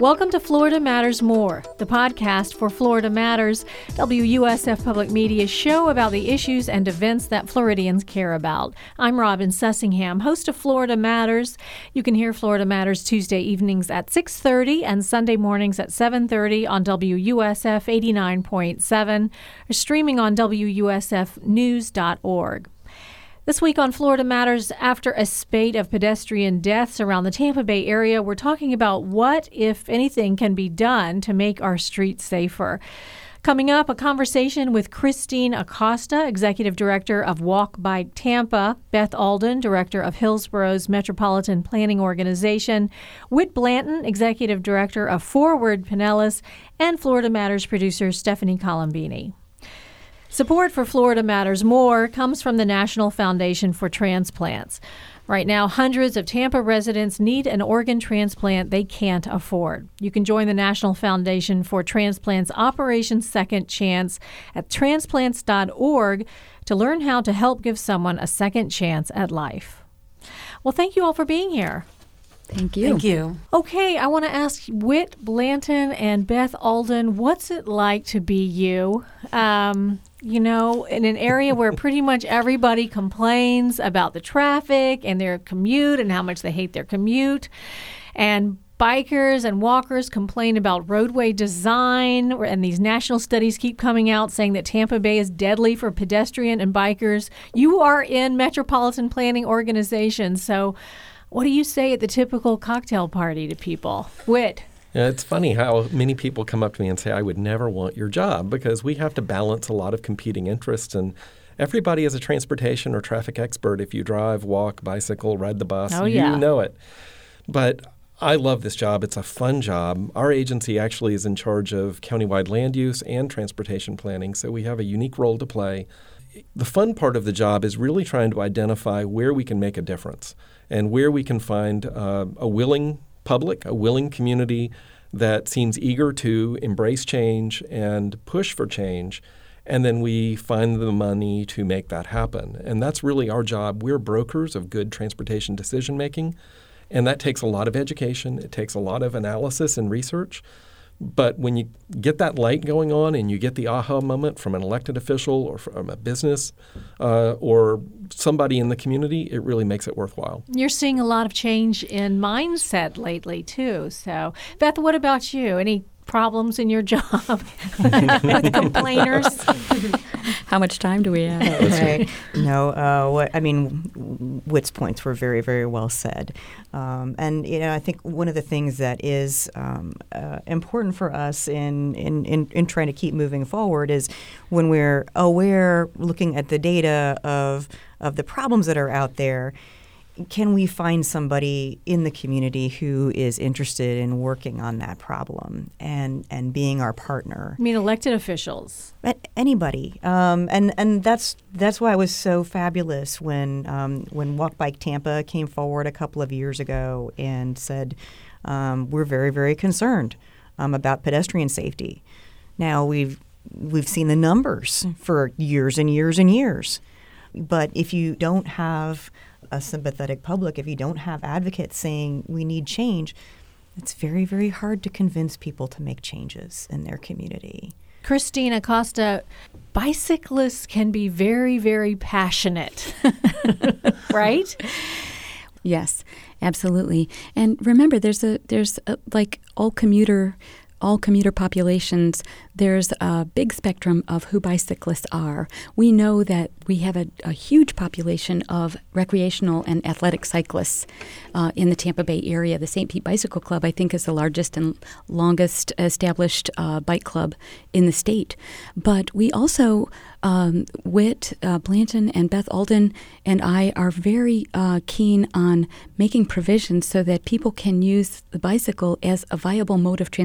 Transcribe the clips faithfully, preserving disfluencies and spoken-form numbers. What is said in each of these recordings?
Welcome to Florida Matters More, the podcast for Florida Matters, W U S F Public Media's show about the issues and events that Floridians care about. I'm Robin Sussingham, host of Florida Matters. You can hear Florida Matters Tuesday evenings at six thirty and Sunday mornings at seven thirty on W U S F eighty-nine point seven, or streaming on W U S F news dot org. This week on Florida Matters, after a spate of pedestrian deaths around the Tampa Bay area, we're talking about what, if anything, can be done to make our streets safer. Coming up, a conversation with Christine Acosta, Executive Director of Walk Bike Tampa, Beth Alden, Director of Hillsborough's Metropolitan Planning Organization, Whit Blanton, Executive Director of Forward Pinellas, and Florida Matters producer Stephanie Colombini. Support for Florida Matters More comes from the National Foundation for Transplants. Right now, hundreds of Tampa residents need an organ transplant they can't afford. You can join the National Foundation for Transplants Operation Second Chance at transplants dot org to learn how to help give someone a second chance at life. Well, thank you all for being here. Thank you. Thank you. Okay, I want to ask Whit Blanton and Beth Alden, what's it like to be you? Um, you know, in an area where pretty much everybody complains about the traffic and their commute and how much they hate their commute. And bikers and walkers complain about roadway design, and these national studies keep coming out saying that Tampa Bay is deadly for pedestrian and bikers. You are in Metropolitan Planning Organization, so what do you say at the typical cocktail party to people? Whit? Yeah, it's funny how many people come up to me and say, I would never want your job, because we have to balance a lot of competing interests. And everybody is a transportation or traffic expert. If you drive, walk, bicycle, ride the bus, oh, you yeah. know it. But I love this job. It's a fun job. Our agency actually is in charge of countywide land use and transportation planning, so we have a unique role to play. The fun part of the job is really trying to identify where we can make a difference and where we can find uh, a willing public, a willing community that seems eager to embrace change and push for change, and then we find the money to make that happen. And that's really our job. We're brokers of good transportation decision-making, and that takes a lot of education. It takes a lot of analysis and research. But when you get that light going on and you get the aha moment from an elected official or from a business uh, or somebody in the community, it really makes it worthwhile. You're seeing a lot of change in mindset lately, too. So, Beth, what about you? Any problems in your job with complainers? How much time do we have? Right. No, uh, what I mean, Whit's points were very, very well said. Um, and, you know, I think one of the things that is um, uh, important for us in, in, in, in trying to keep moving forward is when we're aware, looking at the data of of the problems that are out there, can we find somebody in the community who is interested in working on that problem and, and being our partner? I mean, elected officials. But anybody, um, and and that's that's why it was so fabulous when um, when Walk Bike Tampa came forward a couple of years ago and said um, we're very very concerned um, about pedestrian safety. Now we've we've seen the numbers for years and years and years, but if you don't have a sympathetic public, if you don't have advocates saying we need change, it's very, very hard to convince people to make changes in their community. Christine Acosta, bicyclists can be very, very passionate, right? Yes, absolutely. And remember, there's a there's a, like all commuter all commuter populations, there's a big spectrum of who bicyclists are. We know that we have a, a huge population of recreational and athletic cyclists uh, in the Tampa Bay area. The Saint Pete Bicycle Club, I think, is the largest and longest established uh, bike club in the state. But we also, um, Whit uh, Blanton and Beth Alden and I are very uh, keen on making provisions so that people can use the bicycle as a viable mode of transportation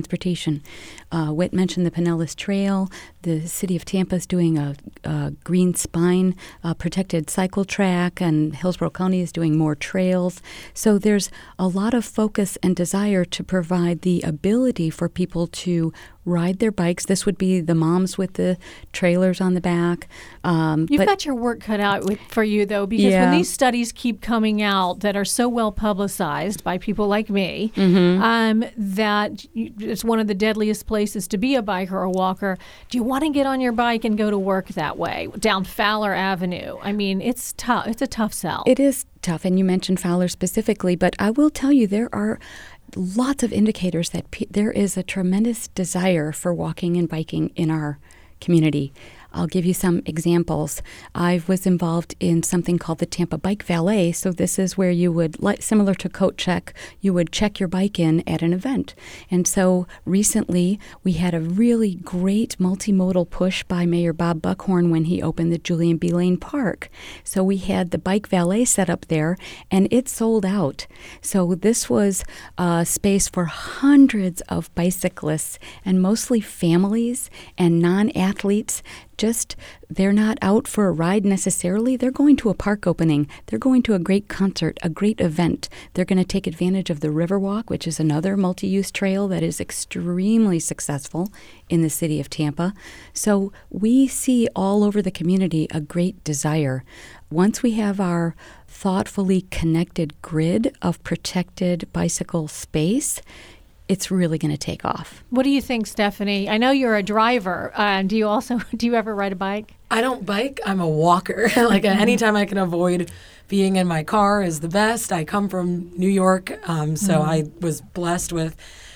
population. Uh, Whit mentioned the Pinellas Trail. The city of Tampa is doing a, a green spine uh, protected cycle track, and Hillsborough County is doing more trails. So there's a lot of focus and desire to provide the ability for people to ride their bikes. This would be the moms with the trailers on the back. Um, You've but, got your work cut out with, for you, though, because yeah. when these studies keep coming out that are so well publicized by people like me, mm-hmm. um, that you, it's one of the deadliest places to be a biker or a walker. Do you want to get on your bike and go to work that way, down Fowler Avenue? I mean, it's tough. It's a tough sell. It is tough, and you mentioned Fowler specifically, but I will tell you there are lots of indicators that pe- there is a tremendous desire for walking and biking in our community. I'll give you some examples. I was involved in something called the Tampa Bike Valet. So this is where you would, like, similar to Coat Check, you would check your bike in at an event. And so recently we had a really great multimodal push by Mayor Bob Buckhorn when he opened the Julian B. Lane Park. So we had the Bike Valet set up there, and it sold out. So this was a space for hundreds of bicyclists, and mostly families and non-athletes. Just, they're not out for a ride necessarily. They're going to a park opening. They're going to a great concert, a great event. They're going to take advantage of the Riverwalk, which is another multi-use trail that is extremely successful in the city of Tampa. So we see all over the community a great desire. Once we have our thoughtfully connected grid of protected bicycle space, it's really going to take off. What do you think, Stephanie? I know you're a driver. Uh, do you also, do you ever ride a bike? I don't bike. I'm a walker. Like uh, anytime I can avoid being in my car is the best. I come from New York, um, so mm. I was blessed with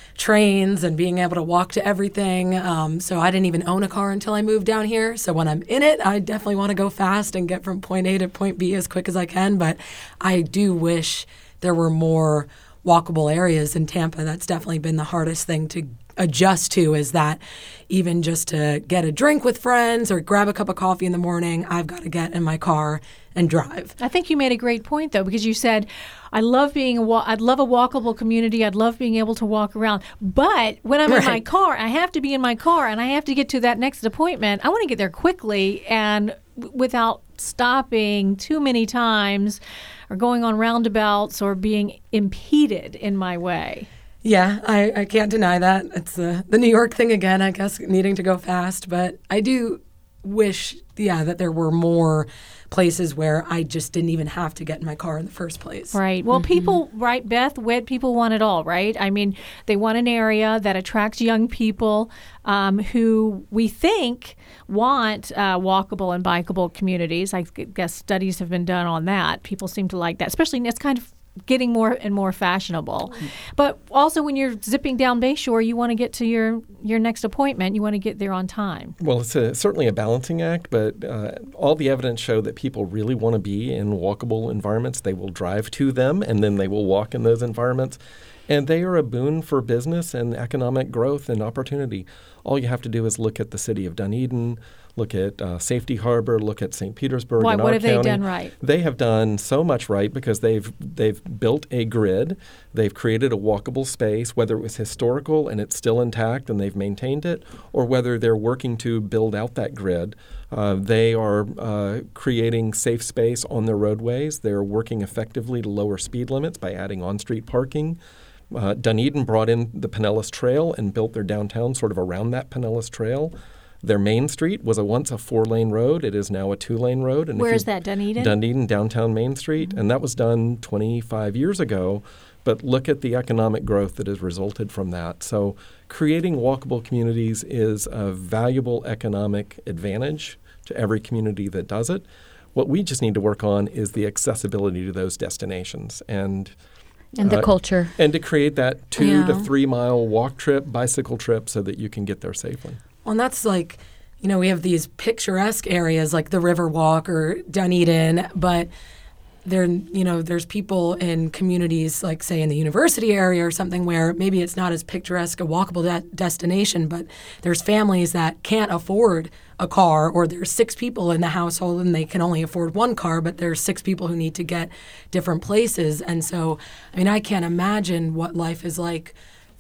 trains and being able to walk to everything. Um, so I didn't even own a car until I moved down here. So when I'm in it, I definitely want to go fast and get from point A to point B as quick as I can. But I do wish there were more walkable areas in Tampa. That's definitely been the hardest thing to adjust to, is that even just to get a drink with friends or grab a cup of coffee in the morning, I've got to get in my car and drive. I think you made a great point, though, because you said, I love being a wa- I'd love a walkable community. I'd love being able to walk around. But when I'm right. in my car, I have to be in my car and I have to get to that next appointment. I want to get there quickly and w- without stopping too many times or going on roundabouts or being impeded in my way. Yeah, I, I can't deny that. It's the, the New York thing again, I guess, needing to go fast. But I do wish, yeah, that there were more places where I just didn't even have to get in my car in the first place. Right. Well, mm-hmm. people, right, Beth, Whit, people want it all, right? I mean, they want an area that attracts young people um, who we think want uh, walkable and bikeable communities. I guess studies have been done on that. People seem to like that, especially it's kind of getting more and more fashionable. Mm. But also when you're zipping down Bayshore, you want to get to your, your next appointment. You want to get there on time. Well, it's a, certainly a balancing act, but uh, all the evidence show that people really want to be in walkable environments. They will drive to them, and then they will walk in those environments. And they are a boon for business and economic growth and opportunity. All you have to do is look at the city of Dunedin, look at uh, Safety Harbor, look at Saint Petersburg. Why? In What our have county. they done right? They have done so much right because they've they've built a grid. They've created a walkable space, whether it was historical and it's still intact and they've maintained it, or whether they're working to build out that grid. Uh, they are uh, creating safe space on their roadways. They're working effectively to lower speed limits by adding on-street parking. Uh, Dunedin brought in the Pinellas Trail and built their downtown sort of around that Pinellas Trail. Their main street was a once a four-lane road. It is now a two-lane road. And where is that, Dunedin? Dunedin, downtown Main Street. Mm-hmm. And that was done twenty-five years ago. But look at the economic growth that has resulted from that. So creating walkable communities is a valuable economic advantage to every community that does it. What we just need to work on is the accessibility to those destinations. And And the uh, culture. And to create that two yeah. to three mile walk trip, bicycle trip so that you can get there safely. Well, and that's like, you know, we have these picturesque areas like the Riverwalk or Dunedin, but there, you know, there's people in communities like, say, in the university area or something where maybe it's not as picturesque a walkable de- destination, but there's families that can't afford a car, or there's six people in the household and they can only afford one car, but there's six people who need to get different places. And so, I mean, I can't imagine what life is like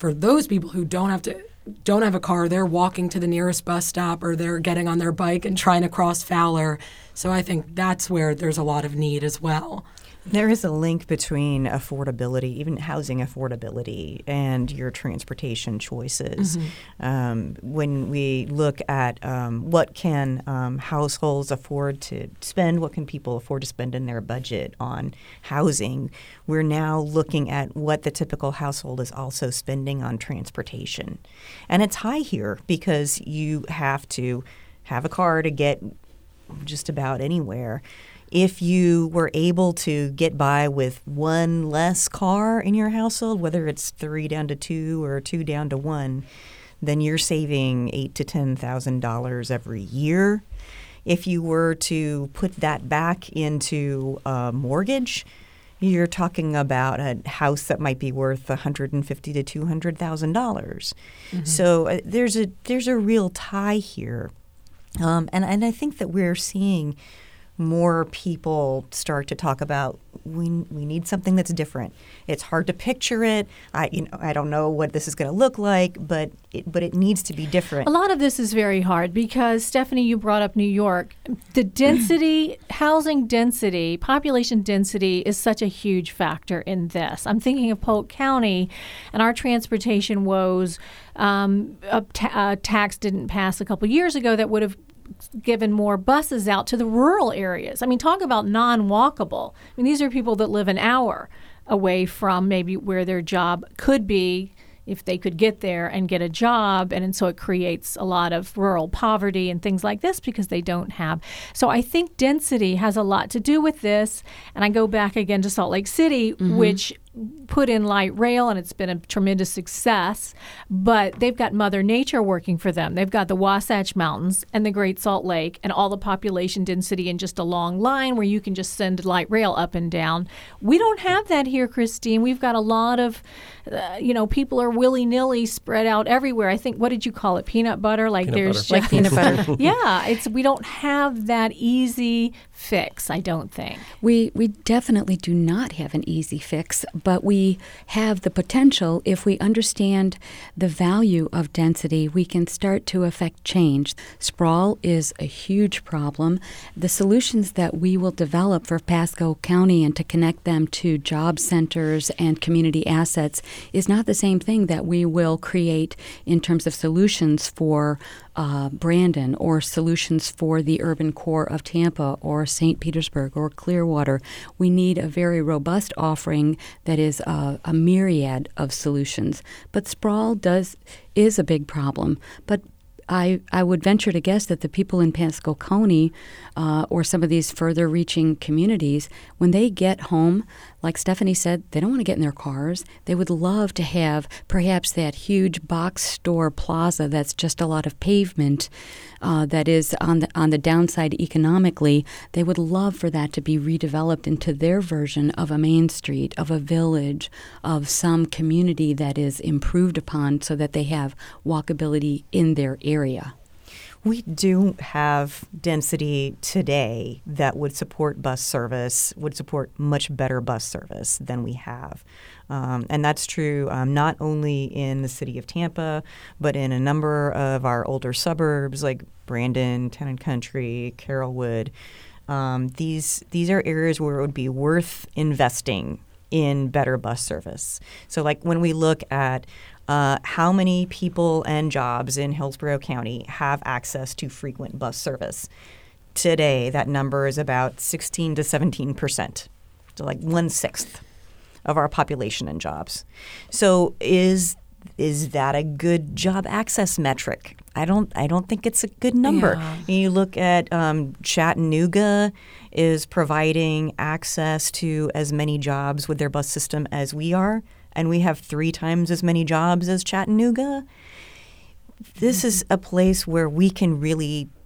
for those people who don't have to don't have a car, they're walking to the nearest bus stop or they're getting on their bike and trying to cross Fowler. So I think that's where there's a lot of need as well. There is a link between affordability, even housing affordability, and your transportation choices. Mm-hmm. Um, when we look at um, what can um, households afford to spend, what can people afford to spend in their budget on housing, we're now looking at what the typical household is also spending on transportation. And it's high here because you have to have a car to get just about anywhere. If you were able to get by with one less car in your household, whether it's three down to two or two down to one, then you're saving eight to ten thousand dollars every year. If you were to put that back into a mortgage, you're talking about a house that might be worth one hundred and fifty to two hundred thousand dollars. Mm-hmm. So uh, there's a there's a real tie here, um, and and I think that we're seeing more people start to talk about we we need something that's different. It's hard to picture it. I you know I don't know what this is going to look like, but it, but it needs to be different. A lot of this is very hard because, Stephanie, you brought up New York. The density, housing density, population density is such a huge factor in this. I'm thinking of Polk County and our transportation woes. Um, a, ta- a tax didn't pass a couple years ago that would have given more buses out to the rural areas. I mean, talk about non-walkable. I mean, these are people that live an hour away from maybe where their job could be if they could get there and get a job. And, and so it creates a lot of rural poverty and things like this because they don't have. So I think density has a lot to do with this. And I go back again to Salt Lake City, mm-hmm. which put in light rail, and it's been a tremendous success. But they've got Mother Nature working for them. They've got the Wasatch Mountains and the Great Salt Lake and all the population density in just a long line where you can just send light rail up and down. We don't have that here, Christine. We've got a lot of, uh, you know, people are willy-nilly spread out everywhere. I think, what did you call it? Peanut butter? Like peanut there's butter. Like peanut butter. Yeah, it's we don't have that easy fix, I don't think. We we definitely do not have an easy fix, but we have the potential. If we understand the value of density, we can start to affect change. Sprawl is a huge problem. The solutions that we will develop for Pasco County and to connect them to job centers and community assets is not the same thing that we will create in terms of solutions for Uh, Brandon or solutions for the urban core of Tampa or Saint Petersburg or Clearwater. We need a very robust offering that is uh, a myriad of solutions. But sprawl does is a big problem. But I, I would venture to guess that the people in Pasco County uh, or some of these further reaching communities, when they get home, like Stephanie said, they don't want to get in their cars. They would love to have perhaps that huge box store plaza that's just a lot of pavement uh, that is on the on the downside economically. They would love for that to be redeveloped into their version of a main street, of a village, of some community that is improved upon so that they have walkability in their area. We do have density today that would support bus service, would support much better bus service than we have. Um, and that's true um, not only in the city of Tampa, but in a number of our older suburbs like Brandon, Town and Country, Carrollwood. Um, these, these are areas where it would be worth investing in better bus service. So like when we look at Uh, how many people and jobs in Hillsborough County have access to frequent bus service? Today, that number is about sixteen to seventeen percent, so like one-sixth of our population and jobs. So is is that a good job access metric? I don't I don't think it's a good number. Yeah. You look at um, Chattanooga is providing access to as many jobs with their bus system as we are, and we have three times as many jobs as Chattanooga. This is a place where we can really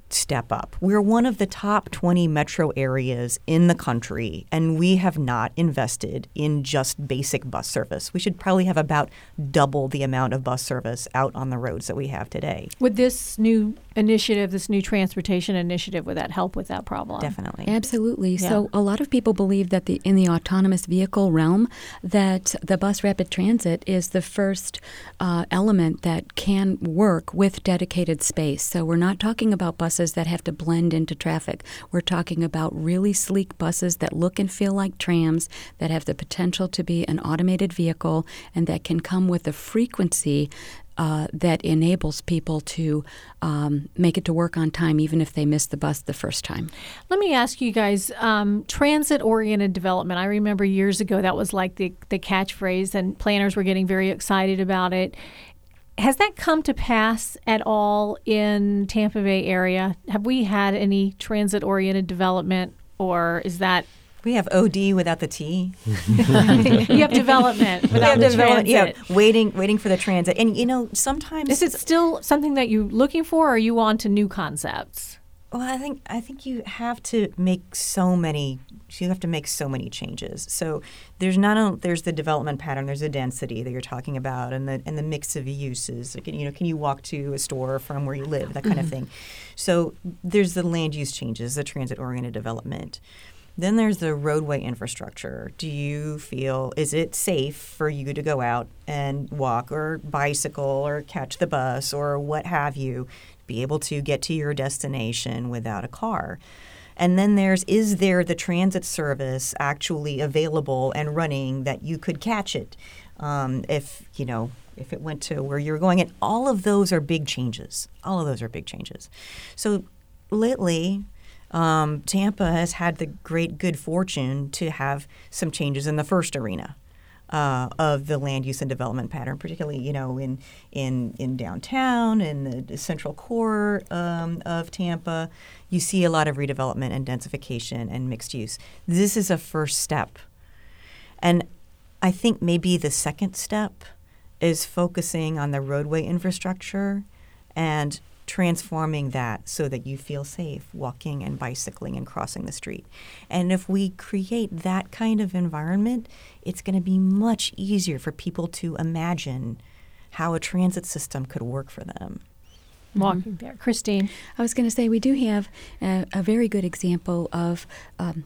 step up. We're one of the top twenty metro areas in the country, and we have not invested in just basic bus service. We should probably have about double the amount of bus service out on the roads that we have today. Would this new initiative, this new transportation initiative, would that help with that problem? Definitely. Absolutely. Yeah. So a lot of people believe that the in the autonomous vehicle realm, that the bus rapid transit is the first uh, element that can work with dedicated space. So we're not talking about buses that have to blend into traffic. We're talking about really sleek buses that look and feel like trams, that have the potential to be an automated vehicle, and that can come with a frequency Uh, that enables people to um, make it to work on time, even if they miss the bus the first time. Let me ask you guys, um, transit-oriented development. I remember years ago that was like the, the catchphrase, and planners were getting very excited about it. Has that come to pass at all in Tampa Bay area? Have we had any transit-oriented development, or is that... We have O D without the T. You have development without the development, transit. yeah, waiting, waiting for the transit. And, you know, sometimes... Is it still something that you're looking for, or are you on to new concepts? Well, I think I think you have to make so many. You have to make so many changes. So there's not only there's the development pattern, there's the density that you're talking about, and the and the mix of uses. Like, you know, can you walk to a store from where you live? That kind of thing. So there's the land use changes, the transit-oriented development. Then there's the roadway infrastructure. Do you feel, is it safe for you to go out and walk or bicycle or catch the bus or what have you, be able to get to your destination without a car? And then there's, is there the transit service actually available and running that you could catch it um, if, you know, if it went to where you're going? And all of those are big changes. All of those are big changes. So lately... Um, Tampa has had the great good fortune to have some changes in the first arena uh, of the land use and development pattern, particularly, you know, in in, in downtown, in the, the central core um, of Tampa. You see a lot of redevelopment and densification and mixed use. This is a first step. And I think maybe the second step is focusing on the roadway infrastructure and transforming that so that you feel safe walking and bicycling and crossing the street. And if we create that kind of environment, it's going to be much easier for people to imagine how a transit system could work for them. Walking mm-hmm. there. Christine. I was going to say we do have a, a very good example of um,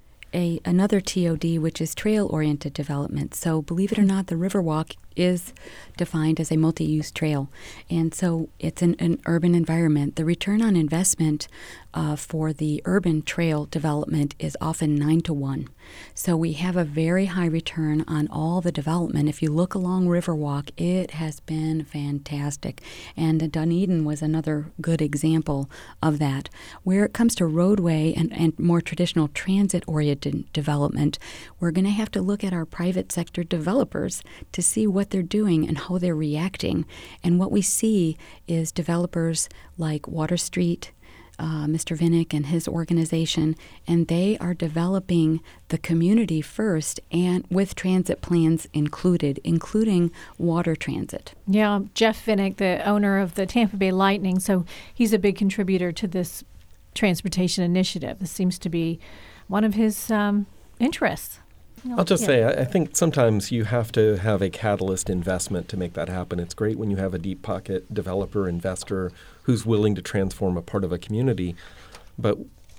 a another T O D, which is trail-oriented development. So believe it or not, the Riverwalk is defined as a multi-use trail. And so it's an, an urban environment. The return on investment uh, for the urban trail development is often nine to one. So we have a very high return on all the development. If you look along Riverwalk, it has been fantastic. And Dunedin was another good example of that. Where it comes to roadway and, and more traditional transit-oriented development, we're going to have to look at our private sector developers to see what they're doing and how they're reacting. And what we see is developers like Water Street, uh, Mister Vinnick and his organization, and they are developing the community first and with transit plans included, including water transit. Yeah, Jeff Vinnick, the owner of the Tampa Bay Lightning, so he's a big contributor to this transportation initiative. This seems to be one of his um, interests. I'll just yeah. say, I, I think sometimes you have to have a catalyst investment to make that happen. It's great when you have a deep pocket developer, investor who's willing to transform a part of a community. But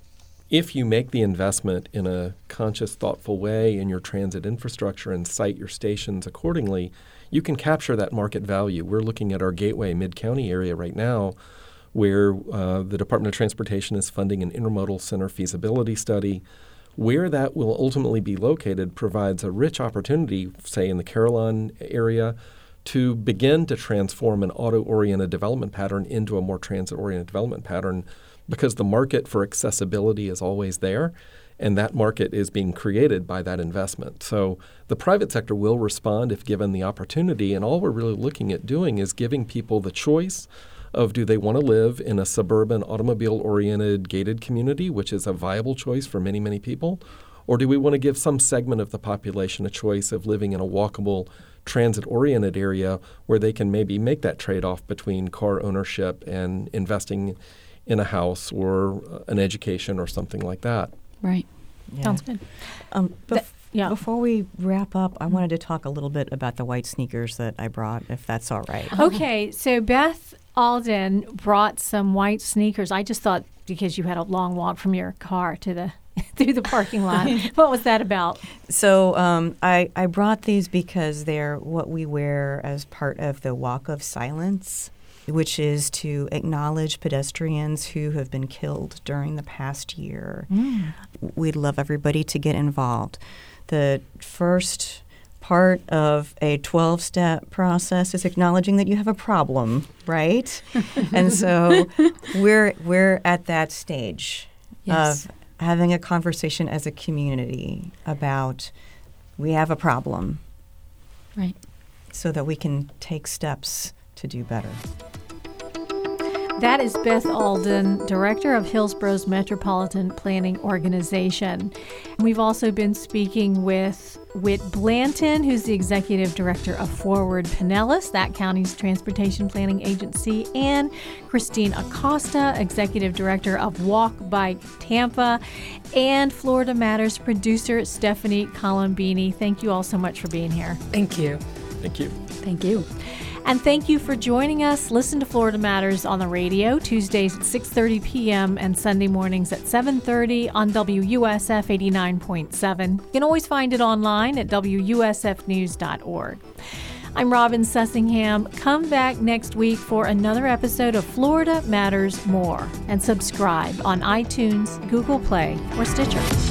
if you make the investment in a conscious, thoughtful way in your transit infrastructure and site your stations accordingly, you can capture that market value. We're looking at our Gateway Mid-County area right now where uh, the Department of Transportation is funding an intermodal center feasibility study. Where that will ultimately be located provides a rich opportunity, say in the Carillon area, to begin to transform an auto-oriented development pattern into a more transit-oriented development pattern because the market for accessibility is always there, and that market is being created by that investment. So the private sector will respond if given the opportunity, and all we're really looking at doing is giving people the choice of do they want to live in a suburban automobile-oriented gated community, which is a viable choice for many, many people, or do we want to give some segment of the population a choice of living in a walkable, transit-oriented area where they can maybe make that trade-off between car ownership and investing in a house or an education or something like that. Right. Yeah. Sounds good. Um, bef- Th- yeah. Before we wrap up, I wanted to talk a little bit about the white sneakers that I brought, if that's all right. Okay, so Beth Alden brought some white sneakers. I just thought because you had a long walk from your car to the through the parking lot. What was that about? So um, I, I brought these because they're what we wear as part of the Walk of Silence, which is to acknowledge pedestrians who have been killed during the past year. Mm. We'd love everybody to get involved. The first part of a twelve-step process is acknowledging that you have a problem, right? And so we're we're at that stage Yes. of having a conversation as a community about we have a problem, Right. so that we can take steps to do better. That is Beth Alden, Director of Hillsborough's Metropolitan Planning Organization. We've also been speaking with Whit Blanton, who's the Executive Director of Forward Pinellas, that county's transportation planning agency, and Christine Acosta, Executive Director of Walk Bike Tampa, and Florida Matters producer Stephanie Colombini. Thank you all so much for being here. Thank you. Thank you. Thank you. And thank you for joining us. Listen to Florida Matters on the radio Tuesdays at six thirty p.m. and Sunday mornings at seven thirty on W U S F eighty-nine point seven. You can always find it online at W U S F news dot org. I'm Robin Sussingham. Come back next week for another episode of Florida Matters More. And subscribe on iTunes, Google Play, or Stitcher.